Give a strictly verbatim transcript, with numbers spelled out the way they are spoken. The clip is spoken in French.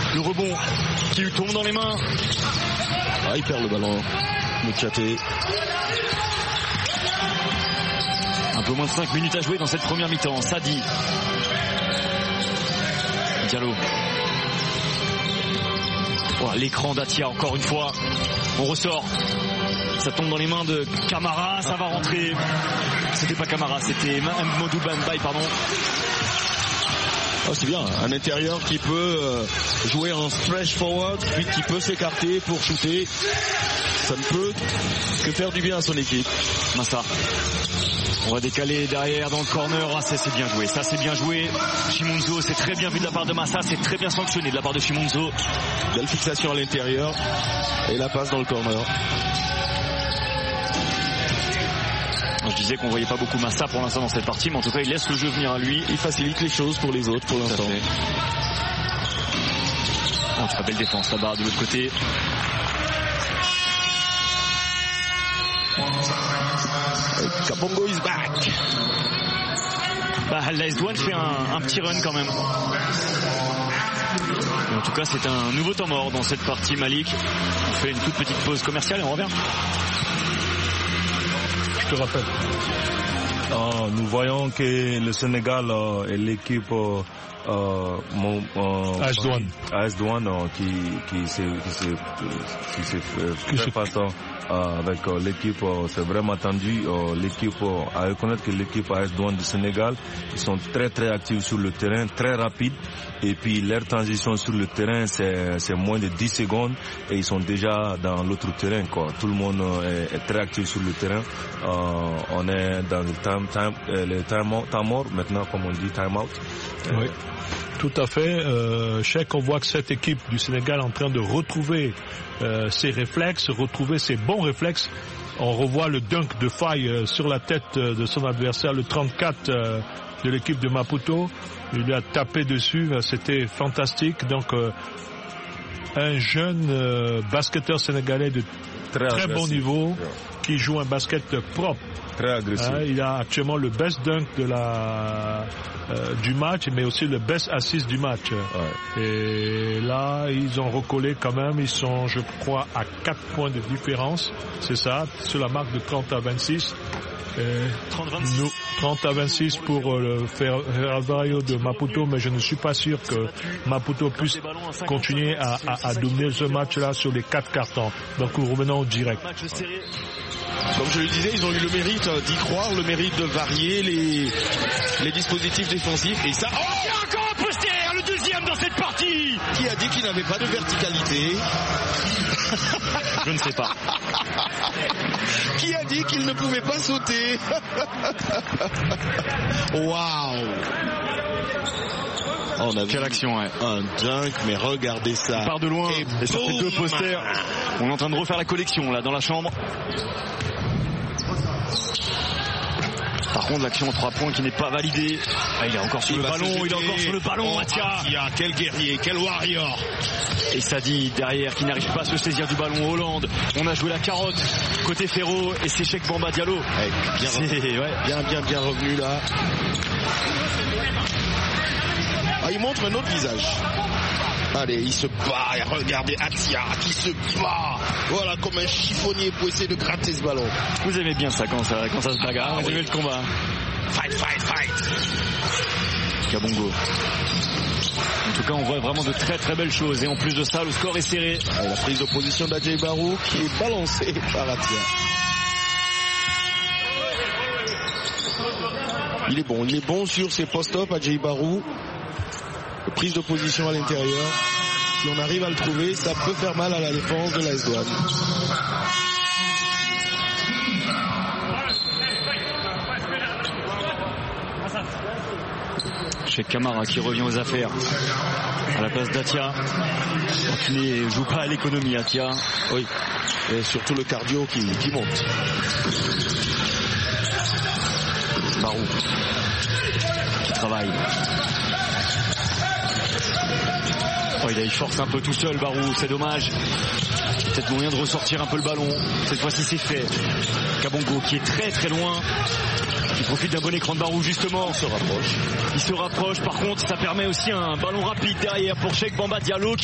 Le rebond qui lui tombe dans les mains. Ah, il perd le ballon. Moukiaté. Un peu moins de cinq minutes à jouer dans cette première mi-temps. Sadi. Diallo. Oh, l'écran d'Atia encore une fois. On ressort. Ça tombe dans les mains de Camara. Ça va rentrer. C'était pas Camara, c'était Modou Bambaye, pardon. Oh, c'est bien, un intérieur qui peut euh, jouer en stretch forward, puis qui peut s'écarter pour shooter. Ça ne peut que faire du bien à son équipe. Massa. On va décaler derrière dans le corner. Ah, ça c'est bien joué, ça c'est bien joué. Chimunzo, c'est très bien vu de la part de Massa, c'est très bien sanctionné de la part de Chimunzo. Belle fixation à l'intérieur et la passe dans le corner. Je disais qu'on voyait pas beaucoup Massa pour l'instant dans cette partie, mais en tout cas il laisse le jeu venir à lui. Il facilite les choses pour les autres pour l'instant. Oh, très belle défense là-bas de l'autre côté. Kabongo is back. Bah, l'A S Douanes fait un, un petit run quand même. Et en tout cas c'est un nouveau temps mort dans cette partie. Malik. On fait une toute petite pause commerciale et on revient. Je te rappelle. Euh, nous voyons que le Sénégal euh, est l'équipe euh, euh, euh, A S Douanes A S Douanes euh, qui qui s'est qui s'est qui s'est fait face euh, avec euh, l'équipe, euh, c'est vraiment tendu. Euh, l'équipe euh, à reconnaître que l'équipe A S Douanes du Sénégal, ils sont très très actifs sur le terrain, très rapides. Et puis leur transition sur le terrain, c'est c'est moins de dix secondes et ils sont déjà dans l'autre terrain, quoi. Tout le monde est, est très actif sur le terrain. Euh, on est dans le time time euh, le time, time mort maintenant, comme on dit, time out. Oui. Tout à fait. Euh, Cheikh, on voit que cette équipe du Sénégal est en train de retrouver euh, ses réflexes, retrouver ses bons réflexes. On revoit le dunk de Faye euh, sur la tête euh, de son adversaire, le trente-quatre euh, de l'équipe de Maputo. Il lui a tapé dessus, euh, c'était fantastique. Donc, euh, un jeune euh, basketteur sénégalais de très, très bon niveau, yeah, qui joue un basket propre. Très agressif. Hein, il a actuellement le best dunk de la euh, du match, mais aussi le best assist du match. Ouais. Et là, ils ont recollé quand même. Ils sont, je crois, à quatre points de différence. C'est ça, sur la marque de trente à vingt-six. trente à vingt-six pour euh, le Ferroviario de Maputo, mais je ne suis pas sûr que Maputo puisse continuer à, à, à dominer ce match-là sur les quatre cartons. Donc nous revenons au direct. Comme je le disais, ils ont eu le mérite d'y croire, le mérite de varier les, les dispositifs défensifs. Et ça, oh, il y a encore un poste derrière, le deuxième dans cette partie. Qui a dit qu'il n'avait pas de verticalité? Je ne sais pas. Qui a dit qu'il ne pouvait pas sauter? Waouh! Oh, on a Quelle action, ouais. Un dunk, mais regardez ça. Il part de loin et, et ça fait deux posters. On est en train de refaire la collection là dans la chambre. Par contre, l'action en trois points qui n'est pas validée. Ah, il est encore sur il le ballon, il est encore sur le ballon, oh, Atia. Atia. Quel guerrier, quel warrior. Et Sadi derrière qui n'arrive pas à se saisir du ballon. Hollande, on a joué la carotte côté Ferro et c'est Cheikh Bamba Diallo. Hey, bien, revenu, ouais. bien, bien, bien revenu là. Ah, il montre un autre visage. Allez, il se bat, et regardez Atia qui se bat. Voilà, comme un chiffonnier pour essayer de gratter ce ballon. Vous aimez bien ça quand ça, quand ça se bagarre, ah, vous aimez oui. le combat. Fight, fight, fight. Kabongo. En tout cas, on voit vraiment de très très belles choses. Et en plus de ça, le score est serré. Ah, la prise de position d'Adjei Barou qui est balancée par Atia. Il est bon, il est bon sur ses post-up, Adjei Barou. Prise de position à l'intérieur. Si on arrive à le trouver, ça peut faire mal à la défense de l'A S Douanes. Cheikh Camara qui revient aux affaires à la place d'Atia. Tu ne joues pas à l'économie, Atia. Oui. Et surtout le cardio qui, qui monte. Barou qui travaille. Oh, il force un peu tout seul, Barou, c'est dommage. Peut-être moyen de ressortir un peu le ballon. Cette fois-ci, c'est fait. Kabongo qui est très très loin. Il profite d'un bon écran de Barou, justement. Il se rapproche. Il se rapproche. Par contre, ça permet aussi un ballon rapide derrière pour Cheikh Bamba Diallo.